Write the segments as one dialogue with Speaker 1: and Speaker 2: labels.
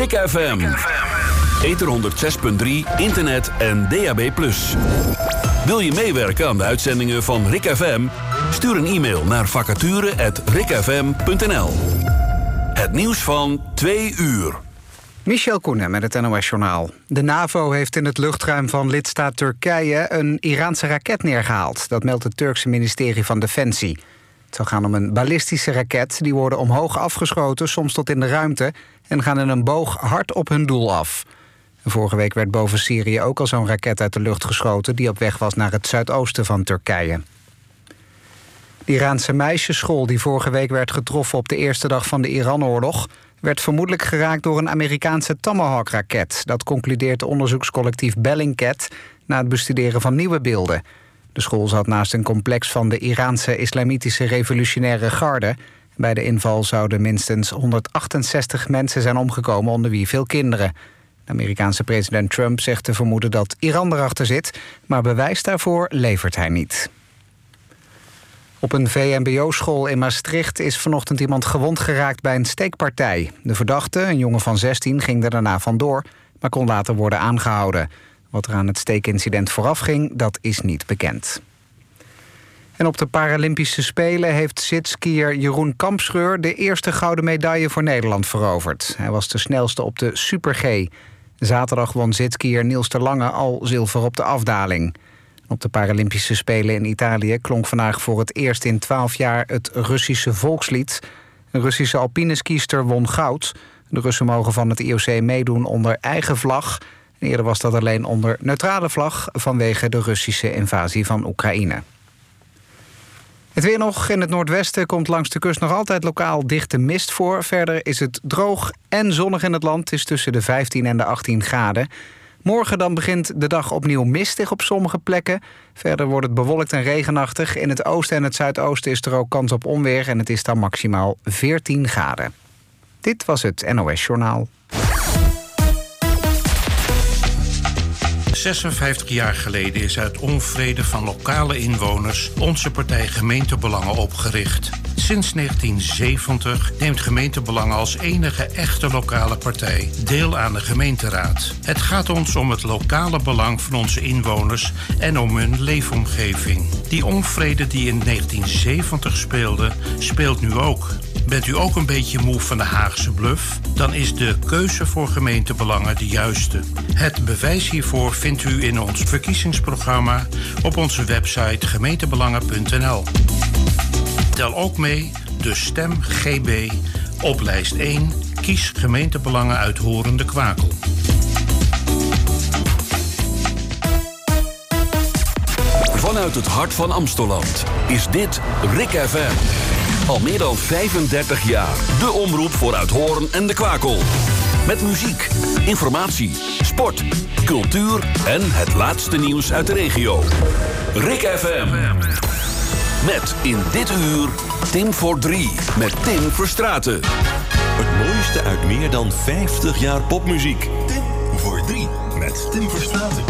Speaker 1: Rick FM. Ether 106.3, internet en DAB+. Wil je meewerken aan de uitzendingen van Rick FM? Stuur een e-mail naar vacature@rickfm.nl. Het nieuws van 2 uur.
Speaker 2: Michel Koenen met het NOS-journaal. De NAVO heeft in het luchtruim van lidstaat Turkije een Iraanse raket neergehaald. Dat meldt het Turkse ministerie van Defensie. Het zou gaan om een ballistische raket. Die worden omhoog afgeschoten, soms tot in de ruimte, en gaan in een boog hard op hun doel af. Vorige week werd boven Syrië ook al zo'n raket uit de lucht geschoten die op weg was naar het zuidoosten van Turkije. De Iraanse meisjesschool die vorige week werd getroffen op de eerste dag van de Iran-oorlog werd vermoedelijk geraakt door een Amerikaanse Tomahawk-raket. Dat concludeert onderzoekscollectief Bellingcat na het bestuderen van nieuwe beelden. De school zat naast een complex van de Iraanse Islamitische Revolutionaire Garde. Bij de inval zouden minstens 168 mensen zijn omgekomen, onder wie veel kinderen. De Amerikaanse president Trump zegt te vermoeden dat Iran erachter zit, maar bewijs daarvoor levert hij niet. Op een VMBO-school in Maastricht is vanochtend iemand gewond geraakt bij een steekpartij. De verdachte, een jongen van 16, ging er daarna vandoor, maar kon later worden aangehouden. Wat er aan het steekincident voorafging, dat is niet bekend. En op de Paralympische Spelen heeft zitskiër Jeroen Kampschreur de eerste gouden medaille voor Nederland veroverd. Hij was de snelste op de Super G. Zaterdag won zitskiër Niels de Lange al zilver op de afdaling. Op de Paralympische Spelen in Italië klonk vandaag voor het eerst in 12 jaar het Russische volkslied. Een Russische alpineskiester won goud. De Russen mogen van het IOC meedoen onder eigen vlag. Eerder was dat alleen onder neutrale vlag vanwege de Russische invasie van Oekraïne. Het weer nog. In het noordwesten komt langs de kust nog altijd lokaal dichte mist voor. Verder is het droog en zonnig in het land. Het is tussen de 15 en de 18 graden. Morgen dan begint de dag opnieuw mistig op sommige plekken. Verder wordt het bewolkt en regenachtig. In het oosten en het zuidoosten is er ook kans op onweer en het is dan maximaal 14 graden. Dit was het NOS Journaal.
Speaker 3: 56 jaar geleden is uit onvrede van lokale inwoners onze partij Gemeentebelangen opgericht. Sinds 1970 neemt Gemeentebelangen als enige echte lokale partij deel aan de gemeenteraad. Het gaat ons om het lokale belang van onze inwoners en om hun leefomgeving. Die onvrede die in 1970 speelde, speelt nu ook. Bent u ook een beetje moe van de Haagse bluff? Dan is de keuze voor Gemeentebelangen de juiste. Het bewijs hiervoor vindt u in ons verkiezingsprogramma op onze website gemeentebelangen.nl. Tel ook mee de stem GB op lijst 1. Kies Gemeentebelangen uit Horende Kwakel.
Speaker 1: Vanuit het hart van Amsteland is dit Rick FM. Al meer dan 35 jaar. De omroep voor Uithoorn en de Kwakel. Met muziek, informatie, sport, cultuur en het laatste nieuws uit de regio. Rick FM. Met in dit uur Tim voor 3 met Tim Verstraeten.
Speaker 4: Het mooiste uit meer dan 50 jaar popmuziek. Tim voor 3 met Tim Verstraeten.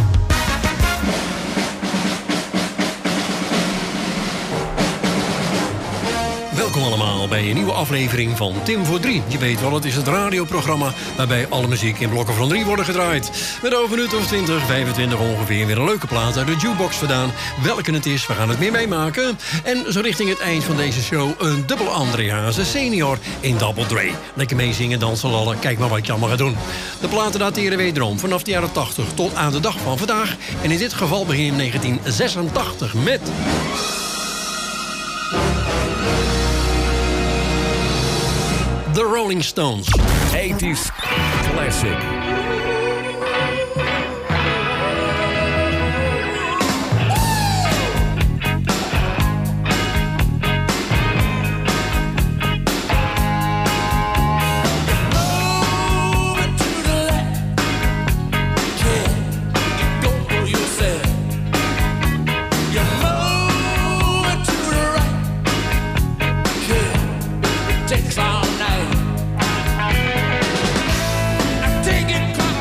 Speaker 5: Welkom allemaal bij een nieuwe aflevering van Tim voor 3. Je weet wel, het is het radioprogramma waarbij alle muziek in blokken van 3 worden gedraaid. Met over een minuut of 20, 25 ongeveer weer een leuke plaat uit de jukebox vandaan. Welke het is, we gaan het meer meemaken. En zo richting het eind van deze show een dubbel André Hazes senior in Double Dre. Lekker meezingen, dansen, lallen, kijk maar wat je allemaal gaat doen. De platen dateren wederom vanaf de jaren 80 tot aan de dag van vandaag. En in dit geval begin 1986 met... The Rolling Stones.
Speaker 1: 80s Classic.
Speaker 6: Takes all night. Take it.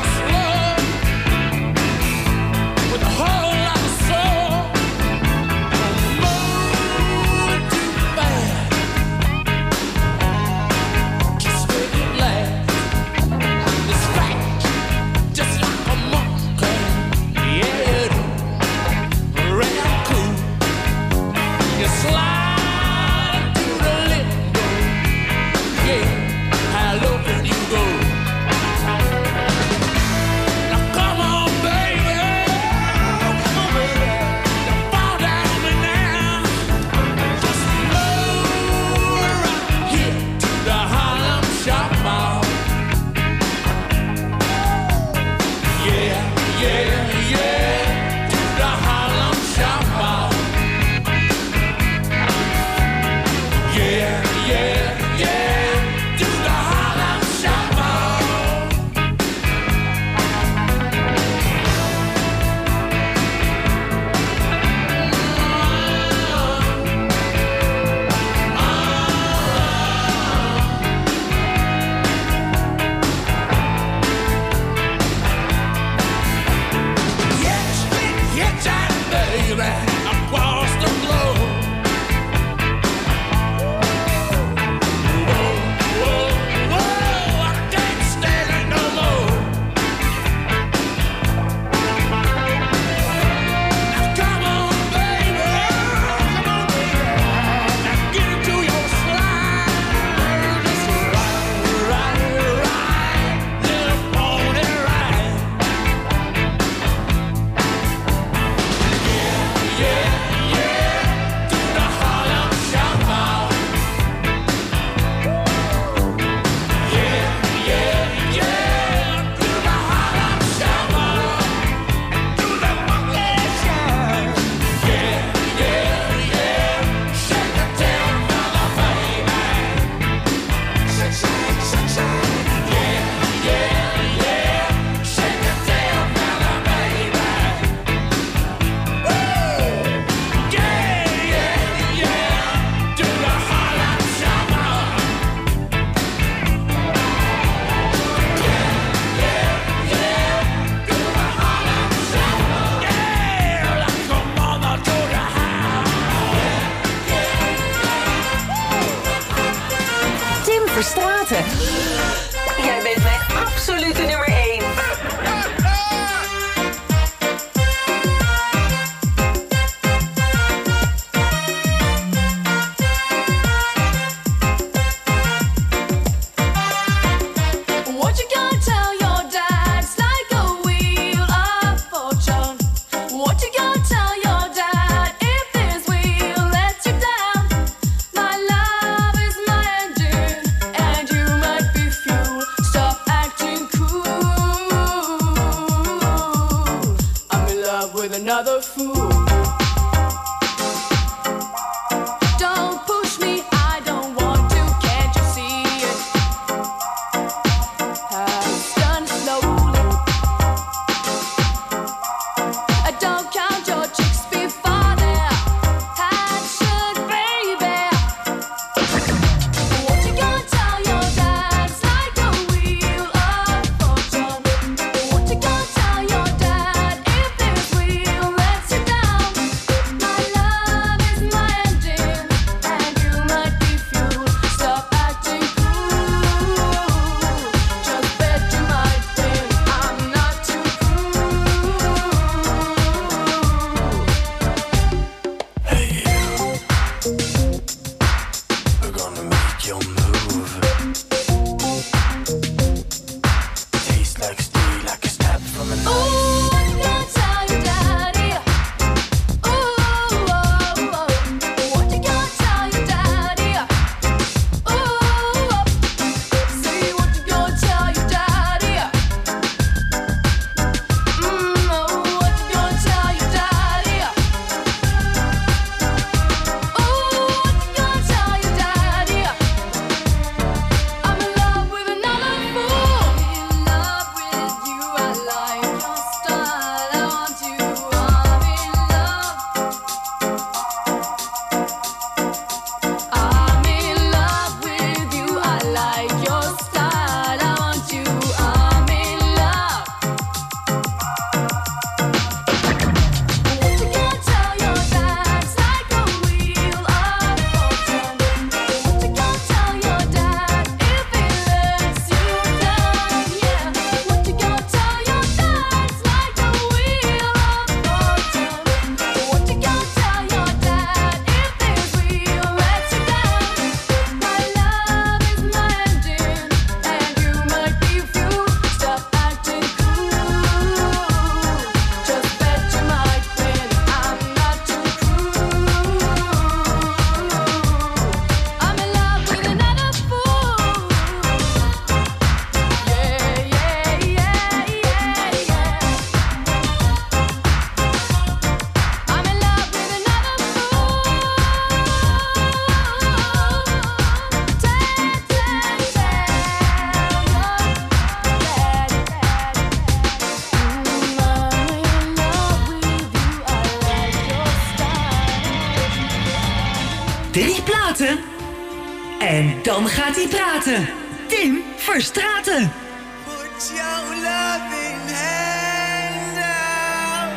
Speaker 6: Verstraeten. En dan gaat hij praten. Tim Verstraeten.
Speaker 7: Put your loving hand out,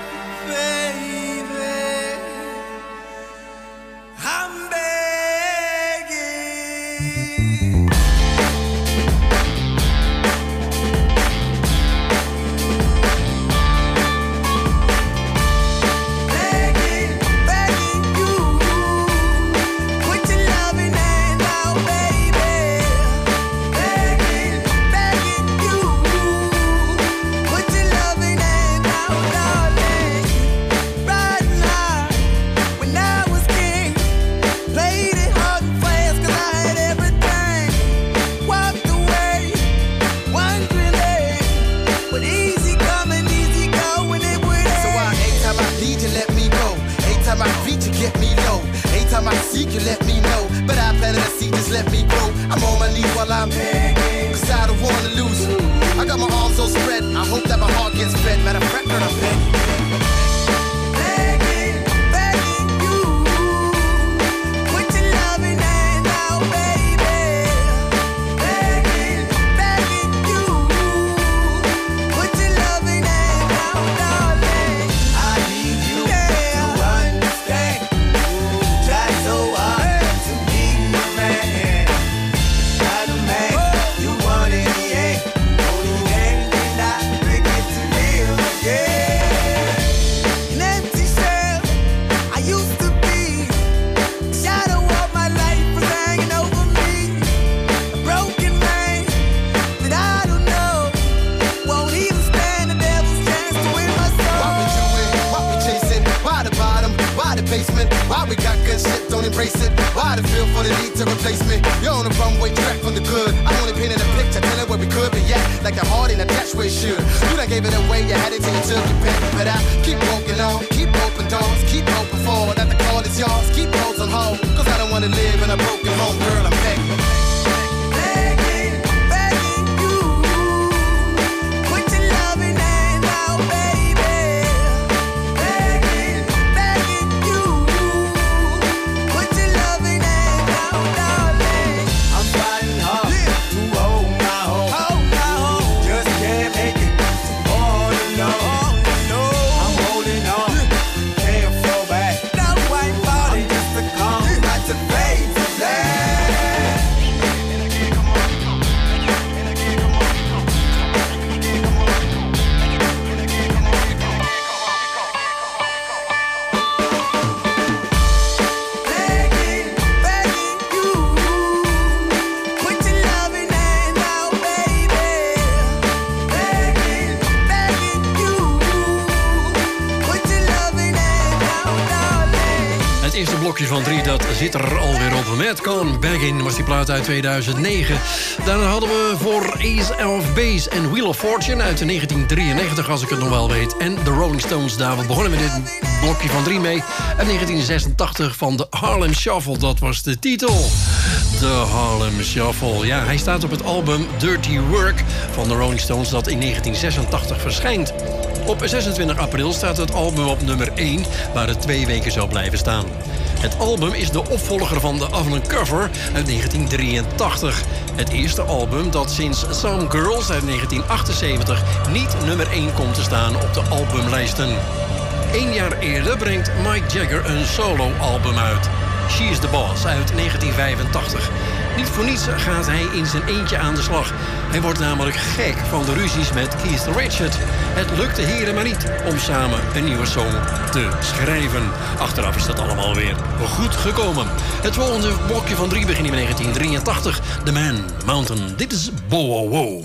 Speaker 7: baby. I'm begging.
Speaker 8: Anytime I seek you, let me know. But I planted a seed, just let me grow. I'm on my knees while I'm begging, cause I don't wanna lose you. I got my arms so spread, I hope that my heart gets fed. Matter of fact, girl, I'm begging. Why we got good shit, don't embrace it? Why the feel for the need to replace me? You're on the runway track from the good. I'm only painting a picture, telling where we could be at. Like the heart in a attached where it should. You done gave it away, you had it till you took your pen. But I keep walking on, keep open doors, keep open for that the call is yours. Keep those on hold, cause I don't wanna live in a broken home, girl, I'm begging.
Speaker 5: Van 3, dat zit er alweer op. Madcon Baggin was die plaat uit 2009. Daarna hadden we voor Ace of Base en Wheel of Fortune uit 1993, als ik het nog wel weet. En de Rolling Stones, daar begonnen we dit blokje van 3 mee. Uit 1986 van de Harlem Shuffle, dat was de titel. De Harlem Shuffle. Ja, hij staat op het album Dirty Work van de Rolling Stones, dat in 1986 verschijnt. Op 26 april staat het album op nummer 1, waar het 2 weken zou blijven staan. Het album is de opvolger van The Avalon Cover uit 1983. Het eerste album dat sinds Some Girls uit 1978 niet nummer 1 komt te staan op de albumlijsten. 1 jaar eerder brengt Mike Jagger een solo-album uit. She's the Boss uit 1985. Niet voor niets gaat hij in zijn eentje aan de slag. Hij wordt namelijk gek van de ruzies met Keith Richards. Het lukte heren maar niet om samen een nieuwe song te schrijven. Achteraf is dat allemaal weer goed gekomen. Het volgende blokje van 3 begint in 1983. The Man Mountain. Dit is Bow Wow Wow.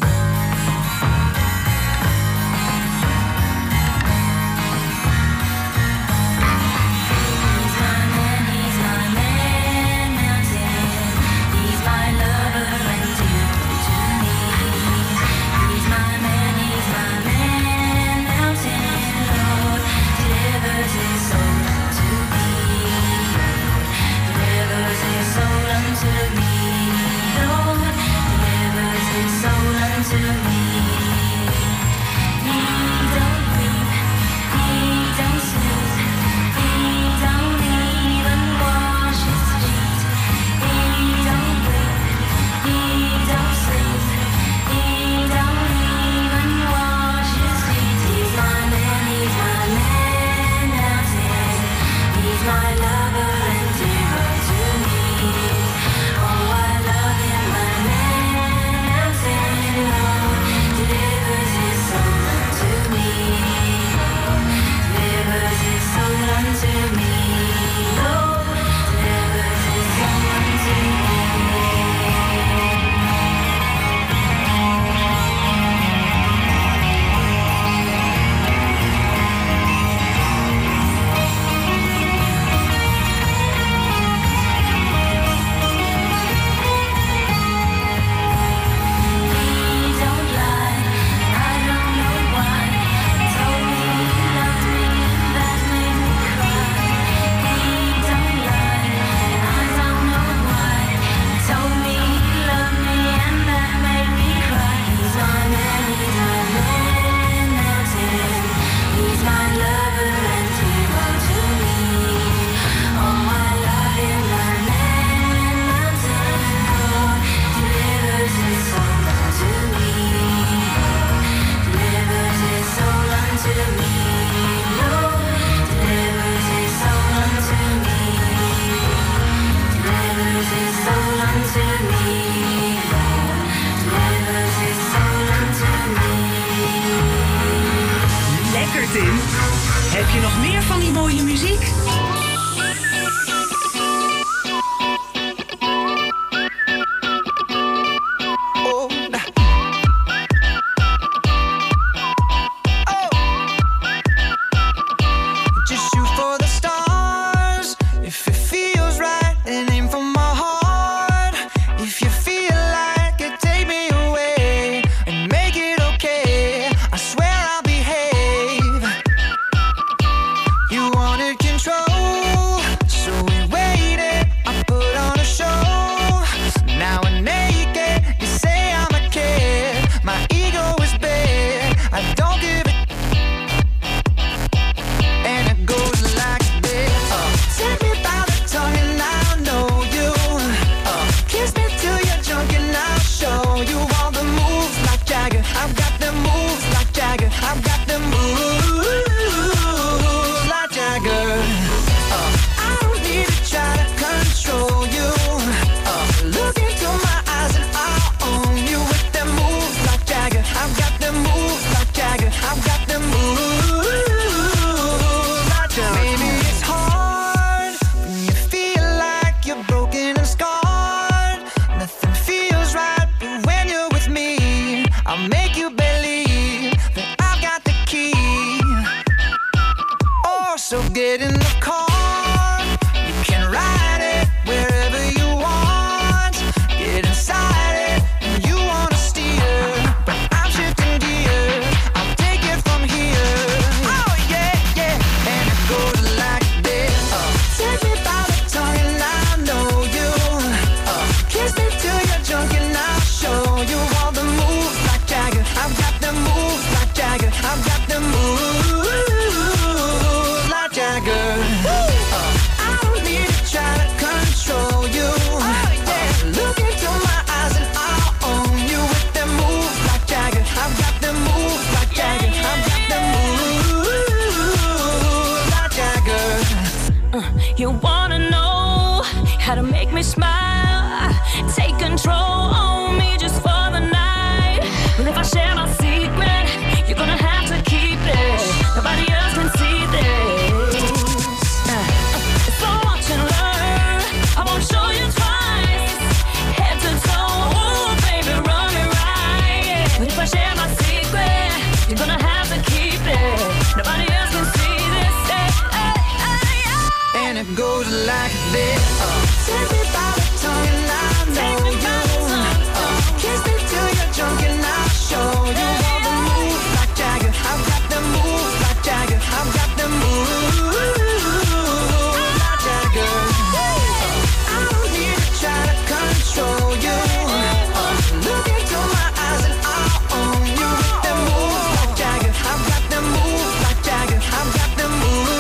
Speaker 9: To
Speaker 6: Zoek je nog meer van die mooie muziek?
Speaker 9: You wanna know how to make me smile? Take control on me just for the night. Well, if I share my secret, you're gonna have to keep it. Nobody else can see this. So watch and learn. I won't show you twice. Head to toe, ooh, baby, run me right. But if I share my secret, you're gonna have to keep it. Nobody else can see this.
Speaker 7: And it goes like this. Take me by the tongue and I know you. Kiss me till you're drunk and I'll show you all the moves like Jagger. I've got the moves like Jagger. I've got the moves like Jagger. I don't need to try to control you. Look into my eyes and I'll own you with the moves like Jagger. I've got the moves like Jagger. I've got the moves.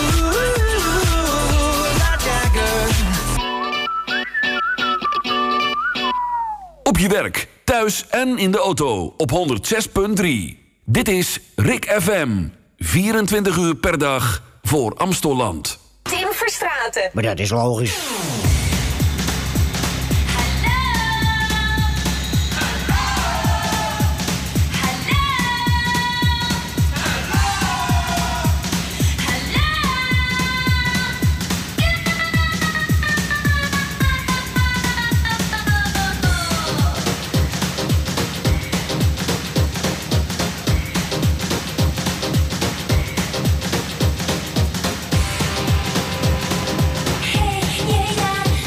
Speaker 1: Op je werk, thuis en in de auto op 106.3. Dit is Rik FM. 24 uur per dag voor Amstelland.
Speaker 10: Tim Verstraeten.
Speaker 11: Maar dat is logisch.
Speaker 9: Hey, yeah, yeah.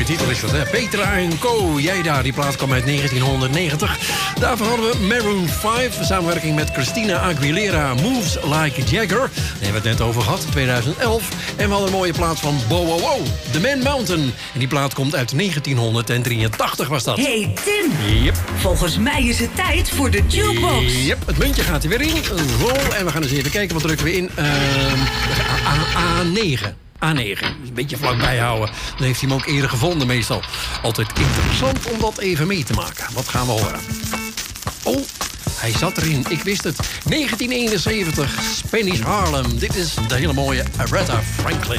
Speaker 5: mooie titel is dat, hè? Petra & Co. Jij daar, die plaat kwam uit 1990. Daarvoor hadden we Maroon 5, samenwerking met Christina Aguilera, Moves Like Jagger. Daar hebben we het net over gehad, 2011. En we hadden een mooie plaat van Bow Wow Wow, The Man Mountain. En die plaat komt uit 1983 was dat.
Speaker 6: Hey Tim,
Speaker 5: Yep.
Speaker 6: volgens mij is het tijd voor de jukebox.
Speaker 5: Yep, het muntje gaat er weer in. En we gaan eens even kijken, wat drukken we in? A9. A9. Een beetje vlakbij houden. Dan heeft hij hem ook eerder gevonden meestal. Altijd interessant om dat even mee te maken. Wat gaan we horen? Oh, hij zat erin. Ik wist het. 1971, Spanish Harlem. Dit is de hele mooie Aretha Franklin.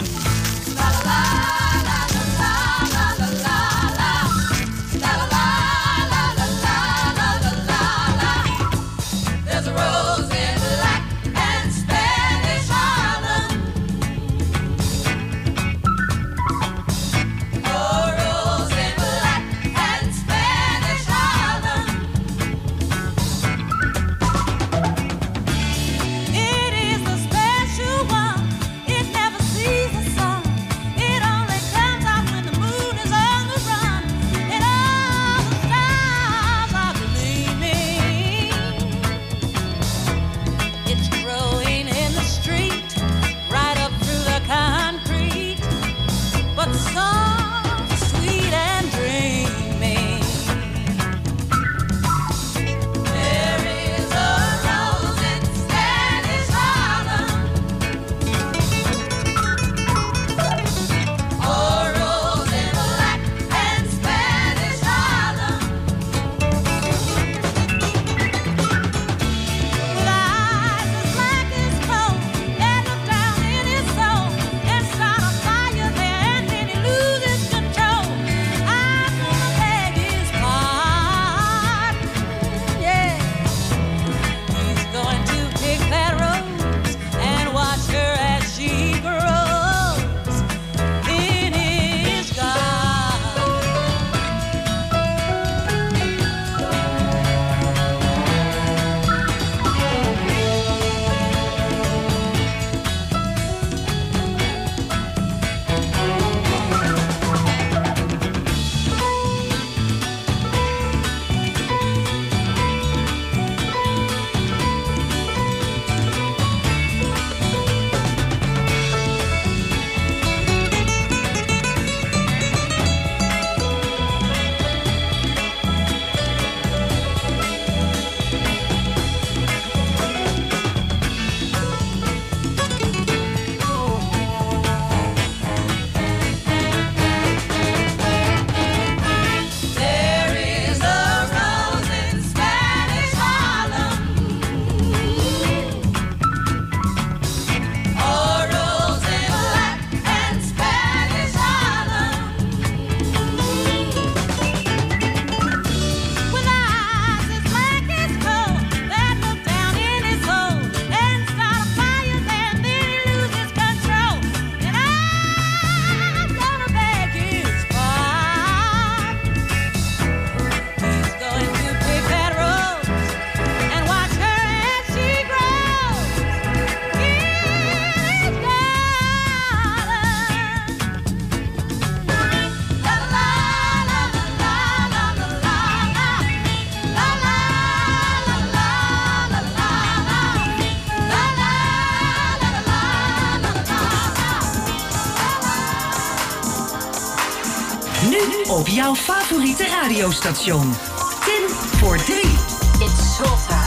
Speaker 6: Op jouw favoriete radiostation. Tim voor 3.
Speaker 9: It's showtime.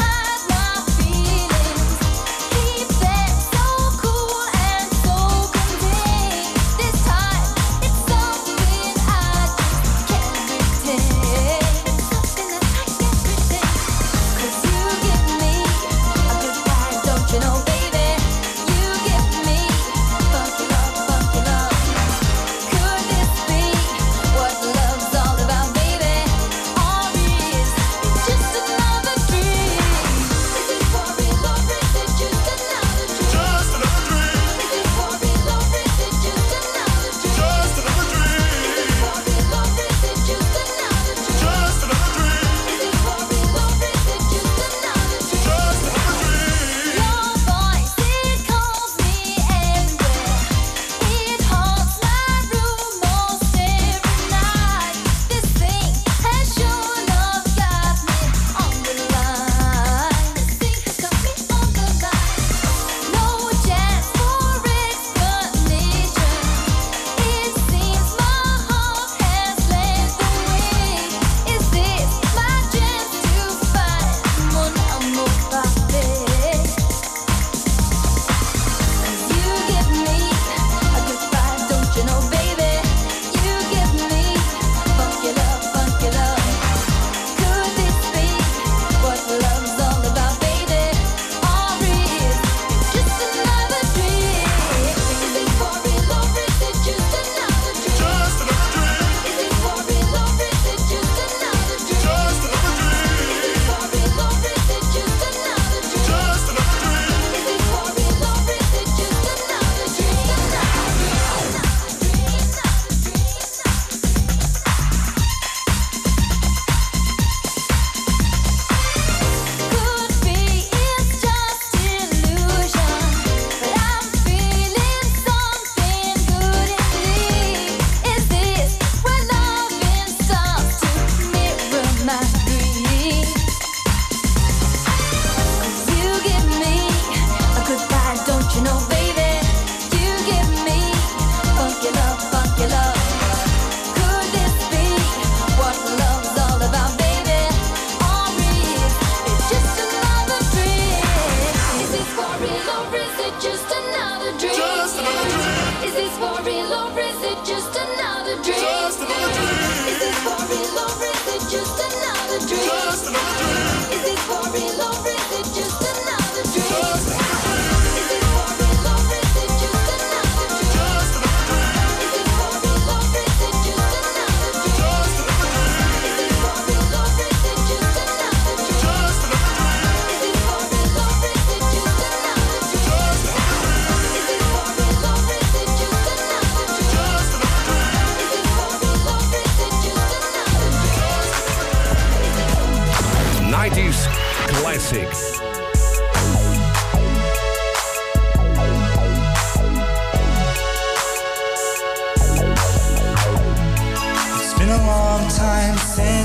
Speaker 10: Keep it so cool and so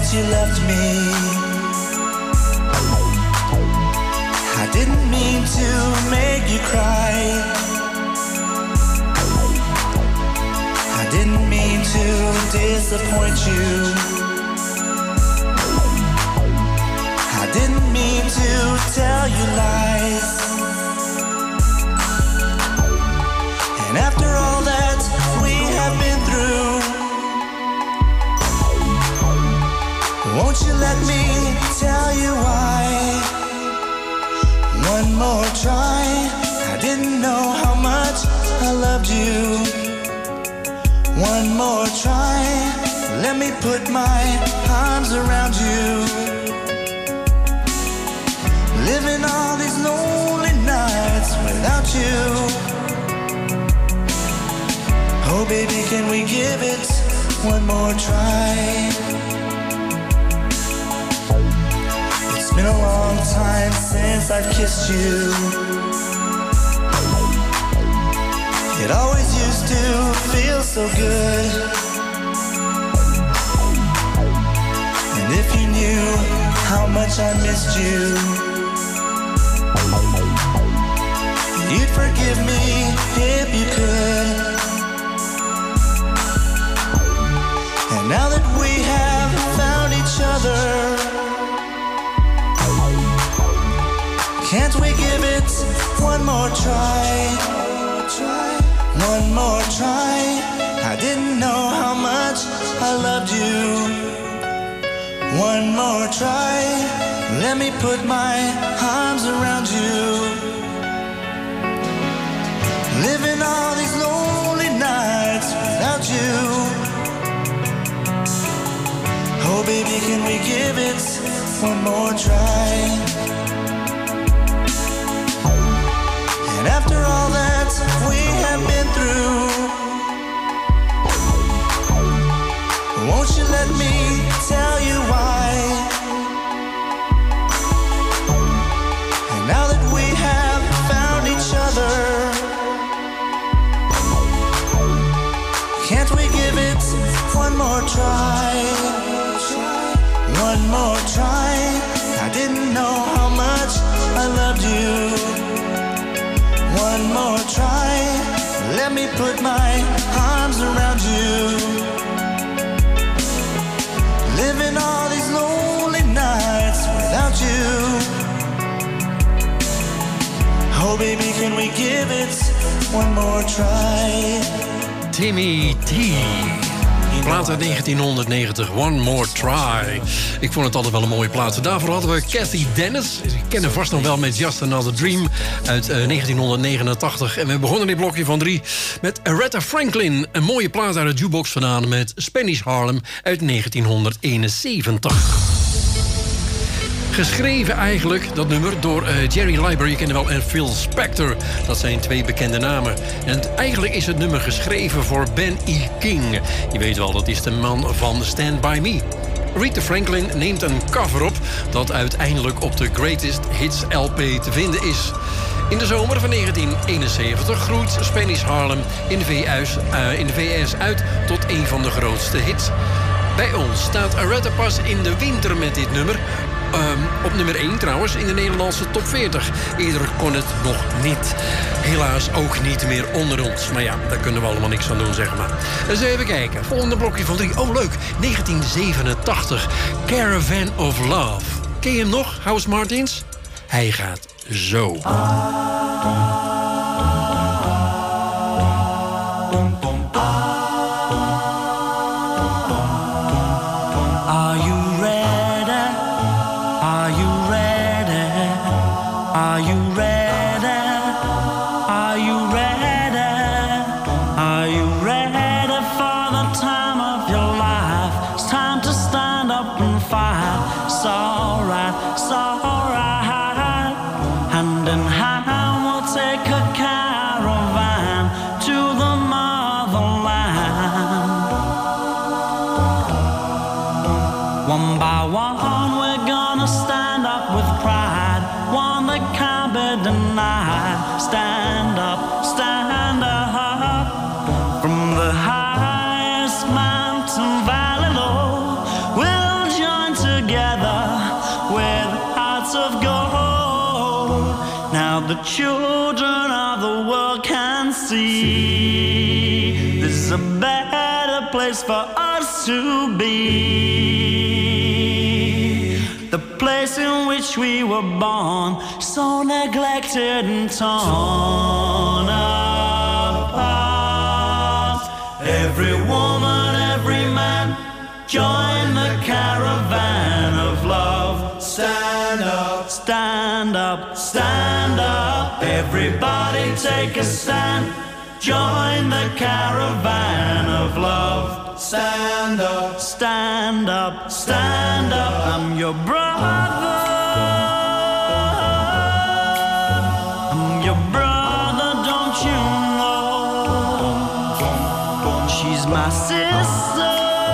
Speaker 10: since you left me. I didn't mean to make you cry. I didn't mean to disappoint you. I didn't mean to tell you lies. And after all that we have been through, won't you let me tell you why? One more try. I didn't know how much I loved you. One more try. Let me put my arms around you. Living all these lonely nights without you. Oh baby, can we give it one more try? It's been a long time since I've kissed you. It always used to feel so good. And if you knew how much I missed you, you'd forgive me if you could. And now that we have found each other, can't we give it one more try? One more try. I didn't know how much I loved you. One more try. Let me put my arms around you. Living all these lonely nights without you. Oh baby, can we give it one more try? And after all that we have been through, won't you let me tell you why? And now that we have found each other, can't we give it one more try? One more try. I didn't know how much I loved you. One more try. Let me put my arms around you. Living all these lonely nights without you. Oh baby, can we give it one more try?
Speaker 5: Timmy T. Plaat uit 1990, One More Try. Ik vond het altijd wel een mooie plaat. Daarvoor hadden we Cathy Dennis. Ik ken hem vast nog wel met Just Another Dream uit 1989. En we begonnen dit blokje van 3 met Aretha Franklin. Een mooie plaat uit de jukebox vandaan met Spanish Harlem uit 1971. Geschreven eigenlijk, dat nummer, door Jerry Leiber, je kent hem wel, en Phil Spector. Dat zijn 2 bekende namen. En eigenlijk is het nummer geschreven voor Ben E. King. Je weet wel, dat is de man van Stand By Me. Aretha Franklin neemt een cover op dat uiteindelijk op de Greatest Hits LP te vinden is. In de zomer van 1971 groeit Spanish Harlem in de VS uit tot een van de grootste hits. Bij ons staat Aretha pas in de winter met dit nummer. Op nummer 1 trouwens in de Nederlandse top 40. Eerder kon het nog niet. Helaas ook niet meer onder ons. Maar ja, daar kunnen we allemaal niks aan doen, zeg maar. Dus even kijken. Volgende blokje van 3. Oh, leuk. 1987. Caravan of Love. Ken je hem nog, House Martins? Hij gaat zo.
Speaker 10: From the highest mountain valley low, we'll join
Speaker 11: Now the children of the world can see this is a better place for us to be. The place in which we were born, so neglected and torn apart. Every woman, every man, join the caravan of love. Stand up, stand up, stand up. Everybody take a stand. Join the caravan of love. Stand up, stand up, stand up. I'm your brother. I'm your brother, don't you know? She's my sister.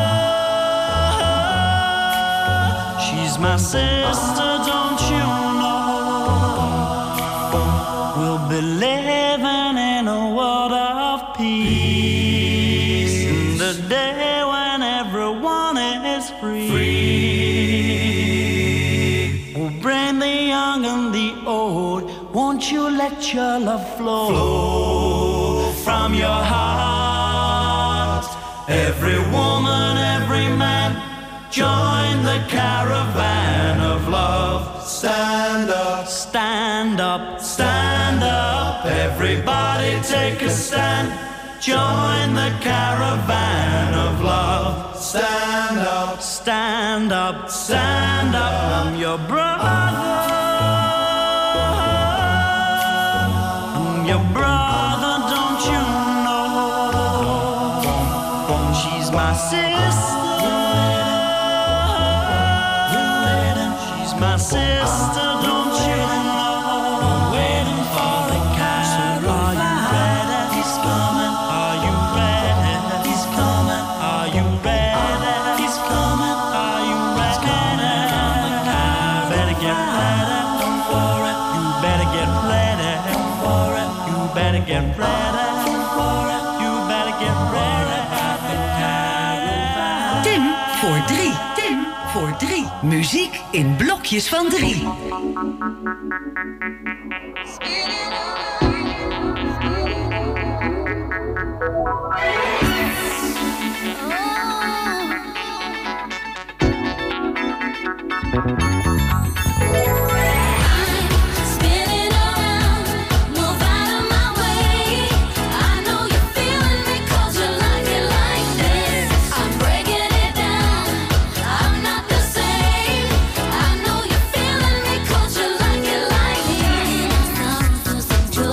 Speaker 11: She's my sister, don't you know? We'll be living in a world of peace in the day when everyone is free. We'll bring the young and the old. Won't you let your love flow from your heart? Every woman, every man, join the caravan of love. Stand up, stand up, stand up. Everybody take a stand. Join the caravan of love. Stand up, stand up, stand up. I'm your brother. I'm your brother, don't you know? She's my sister. My sister, don't you know? Waiting for the caravan. Are you ready? He's coming. Are you ready? He's coming. Are you ready? He's coming. Are you ready? Better get ready. Don't worry. You better get ready. Don't worry. You better get ready. Don't worry. You better get ready.
Speaker 6: Tim voor 3. Tim voor 3. Muziek in blokjes van 3.
Speaker 9: Just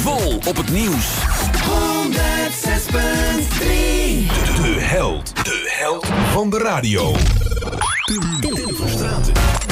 Speaker 1: vol op het nieuws.
Speaker 7: 106.3
Speaker 4: De held van de radio. Tim Verstraeten.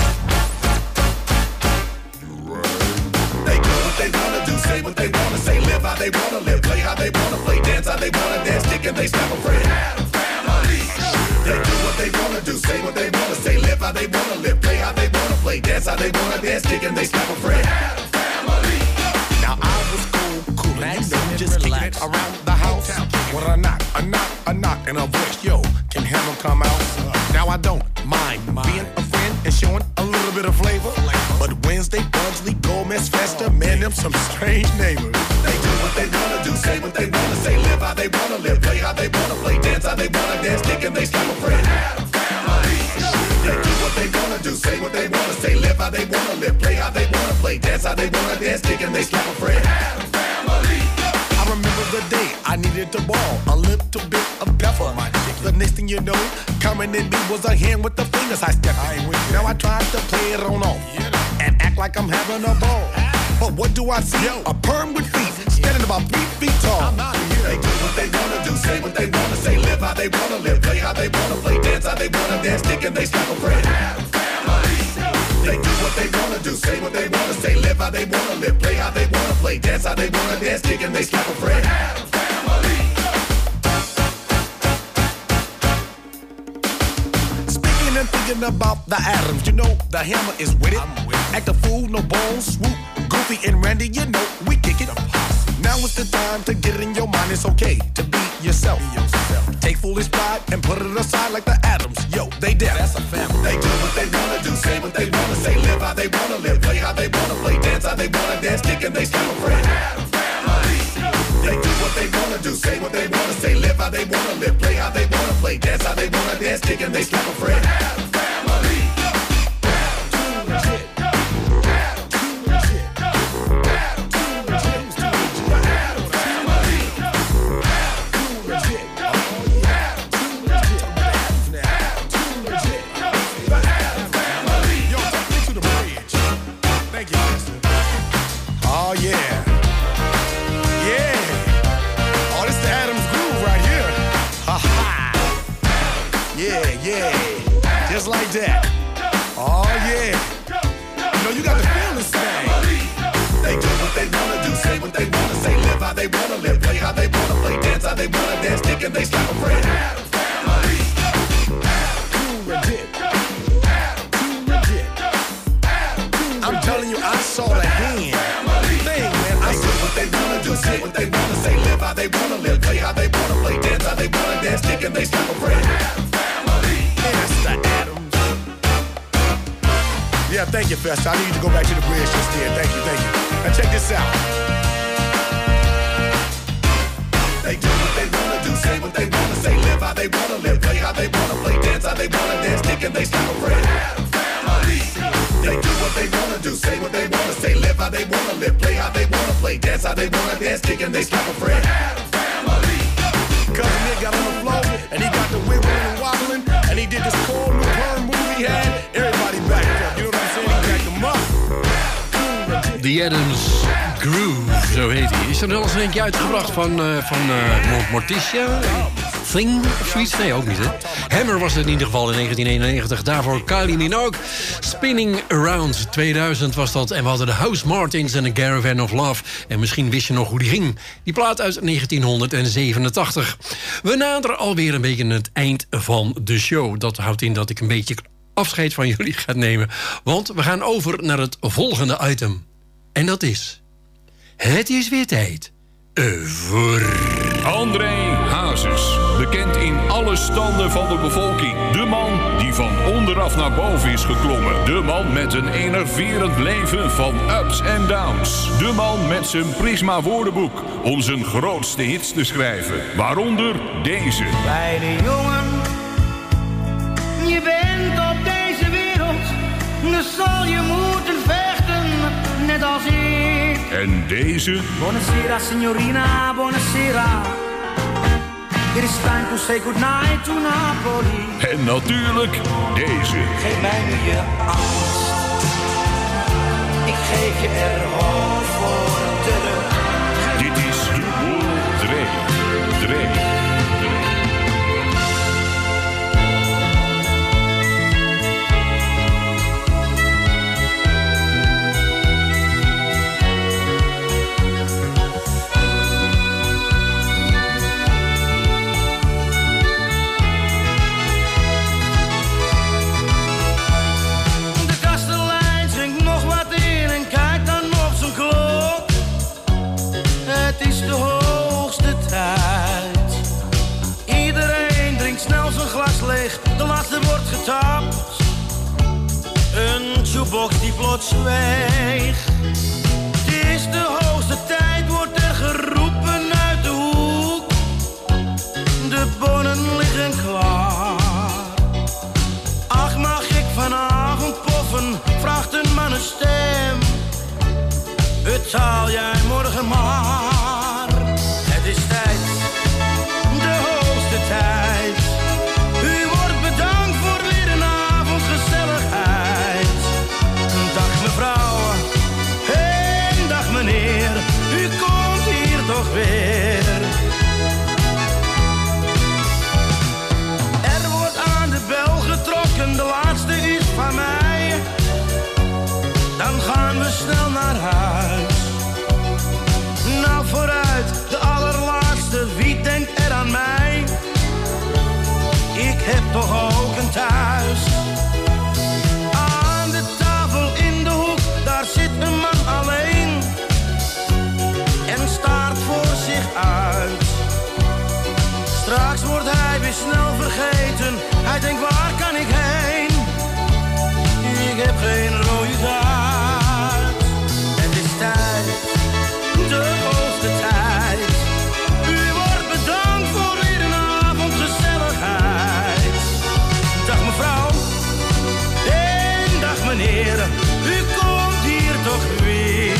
Speaker 12: They do what they wanna do, say what they wanna say, live how they wanna live, play how they wanna play, dance how they wanna dance, stick and they snap a friend. They do what they wanna do, say what they wanna say, live how they wanna live, play how they wanna play, dance how they wanna dance, stick and they snap a friend.
Speaker 8: Now I was cool, and you know, just kicking it around the house. When a knock, and a voice, yo, can Hammer come out? Now I don't mind being a friend and showing a little bit of flavor. But Wednesday, Pudsley, Gomez, Festa, man, them some strange neighbors.
Speaker 12: They do what they wanna do, say what they wanna say, live how they wanna live, play how they wanna play, dance how they wanna dance, stick and they snap a friend. They do what they wanna do, say what they wanna say, live how they wanna live, play how they wanna play, dance how they wanna dance, stick and they slap a friend.
Speaker 8: I remember the day I needed to ball a little bit of pepper. The next thing you know, coming in me was a hand with the fingers I stepped in. Now I tried to play it on off and act like I'm having a ball. But what do I see? A perm with feet, standing about 3 feet tall.
Speaker 12: They do what they wanna do, say what they wanna say, live how they wanna live, play how they wanna play, dance how they wanna dance, stick and they snap a friend. They do what they wanna do, say what they wanna say, live how they wanna live, play how they wanna play, dance how they wanna dance, stick and they slap a friend.
Speaker 8: Speaking and thinking about the Adams, you know the Hammer is with it. Act a fool, no bones, swoop, Goofy and Randy, you know we kick it. Now is the time to get it in your mind. It's okay to be yourself. Take foolish pride and put it aside like the Adams. Yo, they deaf. That's a family.
Speaker 12: They do what they wanna do, say what they wanna say, live how they wanna live, play how they wanna play, dance how they wanna dance, stick and they snap a friend. They do what they wanna do, say what they wanna say, live how they wanna live, play how they wanna play, dance how they wanna dance, stick and they slap a friend.
Speaker 8: Oh yeah, yeah. Oh, this the Adams groove right here. Ha ha. Yeah. Just like that. Oh yeah. You know you got to feel this thing.
Speaker 12: They do what they wanna do, say what they wanna say, live how they wanna live, play how they wanna play, dance how they wanna dance, stick and they slap a friend.
Speaker 8: I'm telling you, I saw the hand.
Speaker 12: They do what they wanna do, say what they wanna say, live how they wanna live, play how they wanna play, dance how they wanna dance, stick and they snap a friend.
Speaker 8: It's the Adams. Yeah, thank you, Festa. I need you to go back to the bridge just there. Thank you. Now check this out.
Speaker 12: They do what they wanna do, say what they wanna say, live how they wanna live, play how they wanna play, dance how they wanna dance, stick and they snap a friend. They do what they wanna do, say what they wanna say, live how they wanna live, play how they wanna play, dance how they wanna dance, stick and they slap a friend.
Speaker 8: Cousin Nick got on the floor, and he got the wiggling and wobbling, and he did this cool new perm move he had. Everybody backed up, you know what I'm saying? He backed them up.
Speaker 5: The Adams Groove, zo heet hij. Is er wel eens eentje uitgebracht van Morticia? Thing of zoiets? Nee, ook niet, hè? Hammer was het in ieder geval in 1991. Daarvoor Kylie Minogue. Spinning Around 2000 was dat. En we hadden de House Martins en de Caravan of Love. En misschien wist je nog hoe die ging. Die plaat uit 1987. We naderen alweer een beetje het eind van de show. Dat houdt in dat ik een beetje afscheid van jullie ga nemen. Want we gaan over naar het volgende item. En dat is... Het is weer tijd voor...
Speaker 13: André Hazes, bekend in alle standen van de bevolking. De man die van onderaf naar boven is geklommen. De man met een enerverend leven van ups en downs. De man met zijn Prisma woordenboek om zijn grootste hits te schrijven. Waaronder deze.
Speaker 11: Kleine jongen, je bent op deze wereld, dus zal je moeten vechten, net als ik.
Speaker 13: En deze.
Speaker 11: Buonasera signorina, buonasera. It is time to say goodnight to Napoli.
Speaker 13: En natuurlijk deze.
Speaker 11: Geef mij nu je angst. Ik geef je er hoop voor terug. plots zweeg. Het is de hoogste tijd, wordt er geroepen uit de hoek. De bonnen liggen klaar. Ach, mag ik vanavond poffen, vraagt een mannenstem. Betaal jij morgen maar. Het is tijd, de hoogste tijd. U wordt bedankt voor weer een avond gezelligheid. Dag mevrouw, en dag meneer, u komt hier toch weer. Er wordt aan de bel getrokken, de laatste is van mij. Dan gaan we snel naar huis. Nou vooruit, de allerlaatste, wie denkt er aan mij? Ik heb toch ook een thuis. Aan de tafel in de hoek, daar zit een man alleen. En staart voor zich uit. Straks wordt hij weer snel vergeten. Hij denkt, waar kan ik heen? Ik heb geen rode kaart. Het is tijd, de hoogste tijd. U wordt bedankt voor weer een avond gezelligheid. Dag mevrouw, en dag meneer, u komt hier toch weer.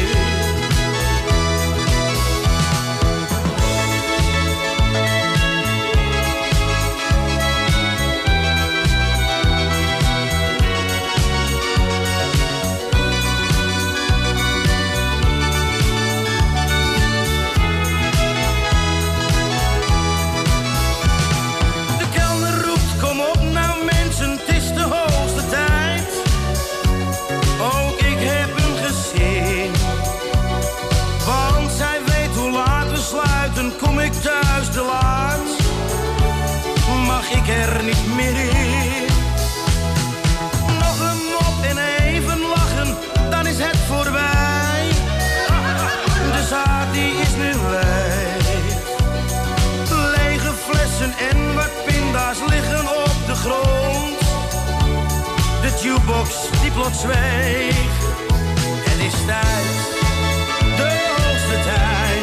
Speaker 11: Kom ik thuis te laat, mag ik er niet meer in. Nog een mop en even lachen, dan is het voorbij. De zaak die is nu leeg. Lege flessen en wat pinda's liggen op de grond. De jukebox die plots zweeg. Het is tijd, de hoogste tijd.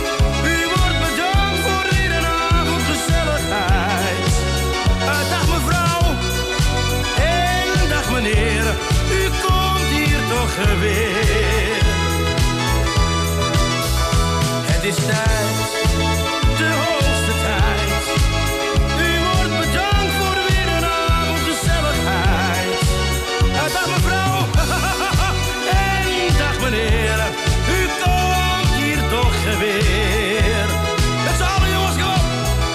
Speaker 11: Dag mevrouw, en dag meneer, u komt hier toch weer. Het is tijd, de hoogste tijd. U wordt bedankt voor weer een avond gezelligheid. Dag mevrouw, en dag meneer, u komt hier toch weer. Met z'n allen jongens, kom op!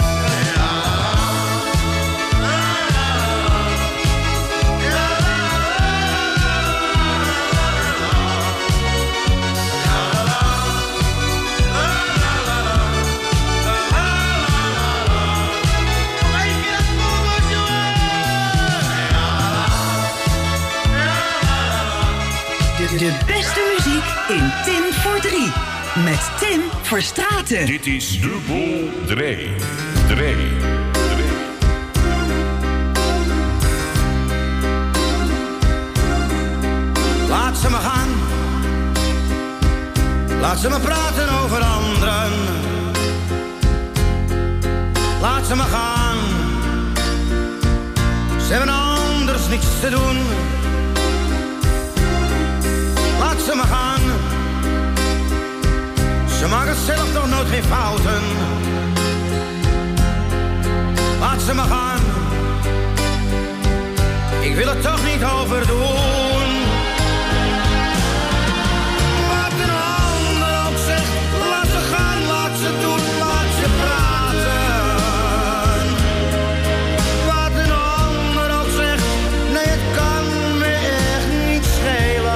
Speaker 6: De beste muziek in Tim voor 3. Met Tim Verstraeten.
Speaker 13: Dit is Dubbel Dree.
Speaker 11: Laat ze me gaan. Laat ze me praten over anderen. Laat ze me gaan. Ze hebben anders niets te doen. Laat ze me gaan. Ze maken zelf toch nooit geen fouten. Laat ze me gaan. Ik wil het toch niet overdoen. Wat een ander ook zegt. Laat ze gaan, laat ze doen, laat ze praten. Wat een ander ook zegt. Nee, het kan me echt niet schelen.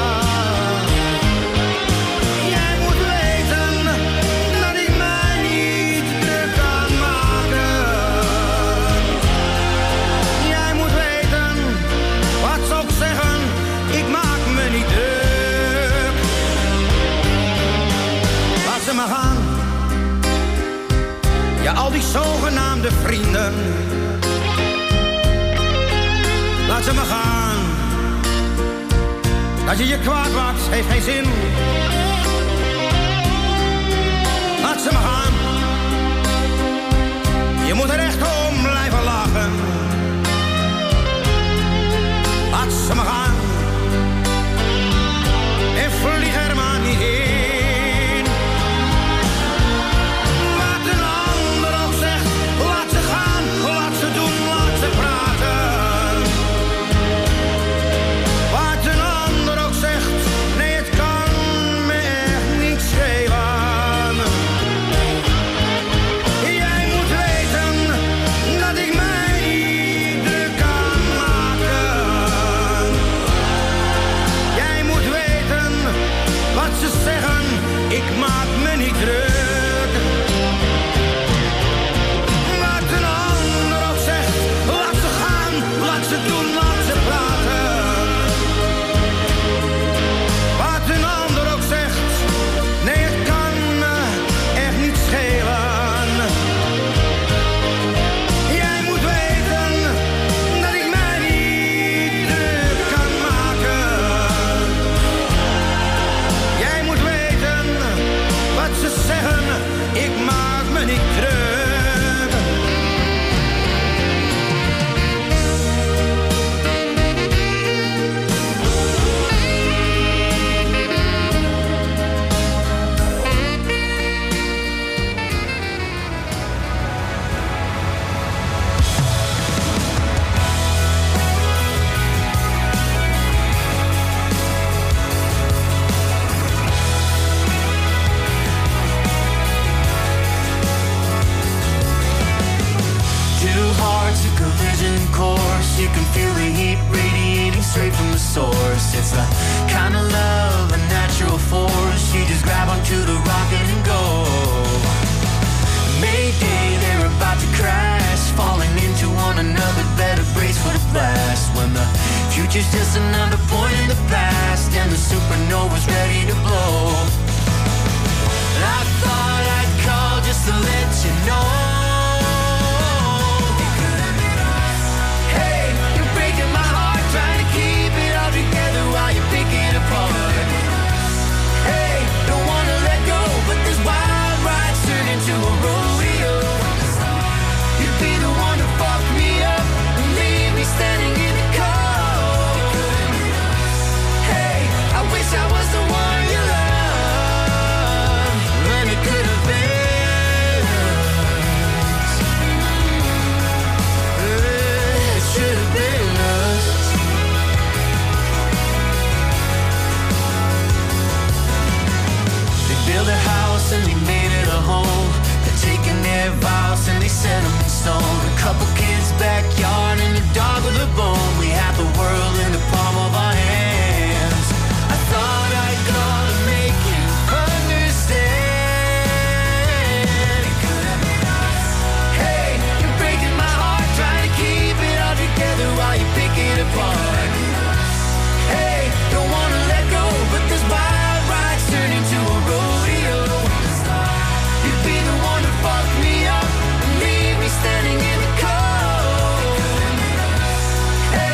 Speaker 11: Ja, al die zogenaamde vrienden. Laat ze maar gaan.
Speaker 14: Dat je je kwaad maakt, heeft geen zin. Laat ze maar gaan. Je moet er echt om blijven lachen. Laat ze maar gaan. En vlieg er maar niet in. Wat een ander ook zegt, laat ze gaan. Laat ze doen, laat ze praten. Wat een ander ook zegt, nee het kan me echt niet schelen. Jij moet weten dat ik mij niet druk kan maken. Jij moet weten wat ze zeggen, ik maak me niet druk. Wat een ander ook zegt, laat ze gaan, laat ze doen, laat ze praten. Wat een ander ook zegt, nee het kan me echt niet schelen. Jij moet weten dat ik mij niet druk kan maken. Jij moet weten wat ze zeggen, ik maak me niet druk.
Speaker 11: Two hearts, a collision course. You can feel the heat radiating straight from the source. It's the kind of love, a natural force. You just grab onto the rocket and go. Mayday, they're about to crash, falling into one another. Better brace for the blast. When the future's just another point in the past, and the supernova's ready to blow. I thought I'd call just to let you know. Hey, you're breaking my heart, trying to keep it all together while you pick it apart. Hey, don't wanna let go, but this wild ride's turned into a rodeo. You'd be the one to fuck me up and leave me standing in the cold. Hey, I wish I was the one you love, and it could have been us. It should have been us. They built a house and they made it a home. They're taking their vows and they set them in stone. A couple kids' backyard and a dog with a bone. We have the world in the palm of our hands. I thought I'd call to make you understand. It could have been us. Hey, you're breaking my heart, trying to keep it all together while you pick it apart. Hey, don't wanna let go, but this wild ride's turned into a rodeo. You'd be the one to fuck me up and leave me standing in the cold.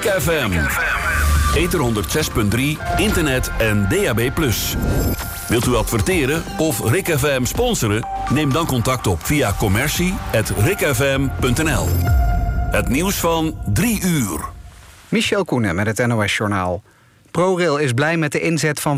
Speaker 1: Rick FM. Ether 106.3, internet en DAB+. Wilt u adverteren of Rick FM sponsoren? Neem dan contact op via commercie@rickfm.nl. Het nieuws van 3 uur.
Speaker 2: Michel Koenen met het NOS-journaal. ProRail is blij met de inzet van